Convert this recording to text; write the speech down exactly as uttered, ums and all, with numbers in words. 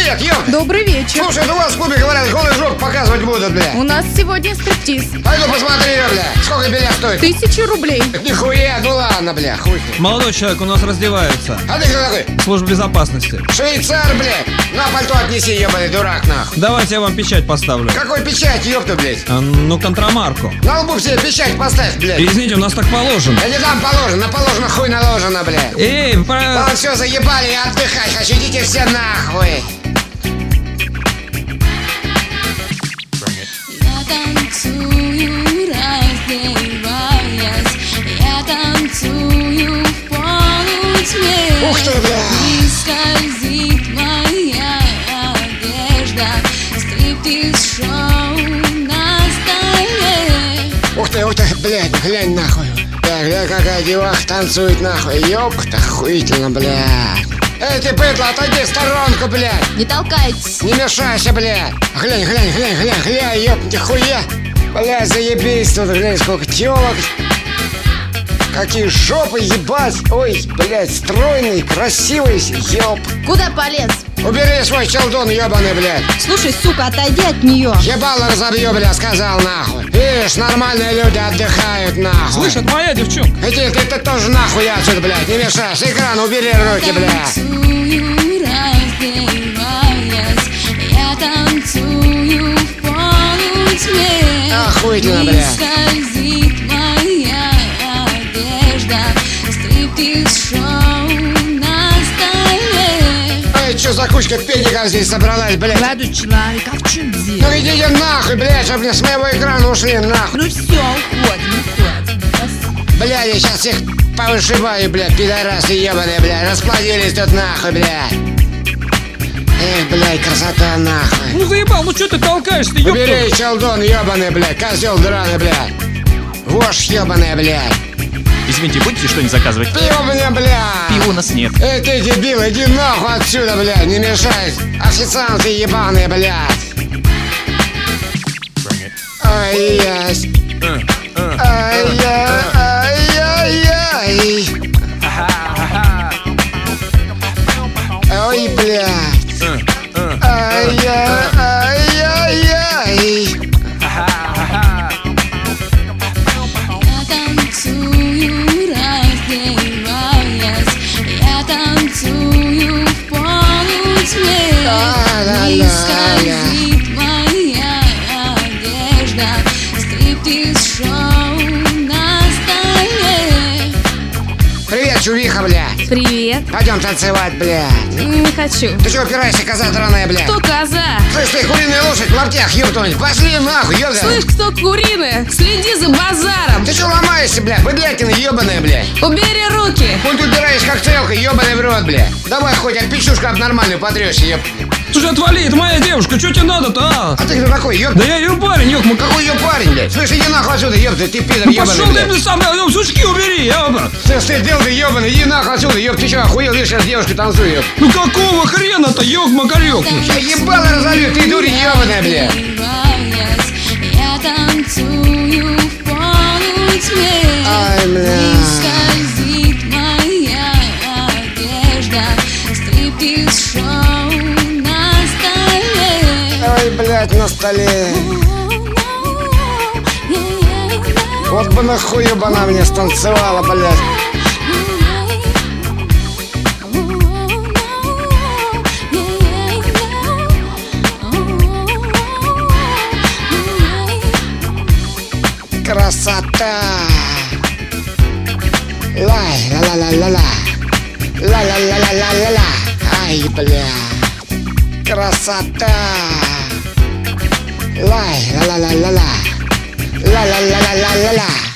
привет, ёпта! Добрый вечер. Слушай, ну у вас в клубе говорят, голый жоп показывать будут, бля. У нас сегодня стриптиз. Пойду посмотри, бля. Сколько билет стоит? Тысяча рублей. Нихуя, ну ладно, бля, хуй. Молодой человек у нас раздевается. А ты кто такой? Служба безопасности. Швейцар, блядь. На пальто отнеси, ебаный дурак, нахуй. Давайте я вам печать поставлю. Какой печать, ёпта, блядь? А, ну, контрамарку. На лбу все печать поставь, блядь. Извините, у нас так положено. Я не дам положено, на положено хуй наложено, блядь. Эй, про... Ладно, все, заебали, я отдыхать хочу, идите все нахуй. Я танцую, раздеваясь, я танцую в полутьме. Ух ты, бля. И скользит моя одежда, стриптиз-шоу на столе. Ух ты, ух ты, блядь, глянь нахуй. Бля, глянь, какая деваха танцует нахуй. Ёпта, охуительно, блядь. Эй, ты, быдло, отойди в сторонку, блядь. Не толкайтесь. Не мешайся, блядь. Глянь, глянь, глянь, глянь, глянь, ёпта, хуя. Блядь, заебись тут, глянь, сколько тёлок. Какие жопы, ебать. Ой, блядь, стройный, красивый, ёп. Куда полез? Убери свой челдон, ёбаный, блядь. Слушай, сука, отойди от нее. Ебало разобью, бля, сказал нахуй. Видишь, нормальные люди отдыхают нахуй. Слышь, это моя девчонка. Иди, ты, ты тоже нахуй отсюда, блядь, не мешай. С экрана убери руки, блядь. Танцую, раздеваясь, я танцую в полутьме. Охуительно, И блядь. скользит моя одежда, стриптиз-шоу на столе. Эй, чё за кучка педиков здесь собралась, блядь? Молодой человек, а в чем дело? Ну идите нахуй, блядь, чтоб мне с моего экрана ушли, нахуй. Ну все, уходим, уходим. Спасибо. Бля, я сейчас их повышибаю, блядь, пидорасы ебаные, блядь. Расплодились тут нахуй, блядь. Эх, блядь, красота нахуй. Ну заебал, ну что ты толкаешься, ёпта? Убери челдон ебаный, блядь, козел драный, блядь. Вошь ебаная, блядь. Извините, будете что-нибудь заказывать? Пиво мне, блядь. Пива у нас нет. Эй, ты дебил, иди нахуй отсюда, блядь, не мешай. Официанты ебаные, блядь. Ай-яй. Ай-яй, ай-яй-яй. Ой, блядь. Ай-яй, ай-яй-яй. Я танцую, раздеваясь, я танцую в полутьме. Ла-ла-ла-ля. И скользит моя одежда, стриптиз-шоу на столе. Привет, чувиха, блядь. Привет. Пойдем танцевать, блядь. Не хочу. Ты чего упираешься, коза драная, блядь? Кто коза? Слышь, ты куриная лошадь в лаптях, ёптунуть. Пошли нахуй, ёбаная. Слышь, кто куриная? Следи за базаром. Ты что ломаешься, блядь? Быдлятина ебаная, блядь. Убери руки. Хоть убираешь как целка, ебаный в рот, блядь. Давай хоть от печушка об нормальную потрёшься, ёп. Слушай, отвали, это моя девушка, что тебе надо-то, а? А ты кто такой, ёп? Да я ее парень, ёк, мы Какой её парень, блядь? Слышь, иди нахуй отсюда, ёпта, ты пидор Ну ебаный, пошел блядь. ты сам, ёп, сучки убери, ёпта. Слышь, ты дылда ебаный, иди нахуй отсюда, ёп, ты чё, охуел, видишь, сейчас девушка танцует, ёп. Ну какого хрена-то, ёк-макарёк? Я ебало разорву, ты дурень ебаная, блядь. Раздеваясь, я танцую в полутьме. Ай, бля. И скользит моя одежда, стриптиз-шоу на столе. Ой, блядь, на столе. Вот бы нахуй бы она мне станцевала, блядь. Красота. Лай, ла-ла-ла-ла-ла. Ла-ла-ла-ла-ла-ла-ла. Ай, бля. Красота. Лай, ла-ла-ла-ла-ла. Ла-ла-ла-ла-ла-ла.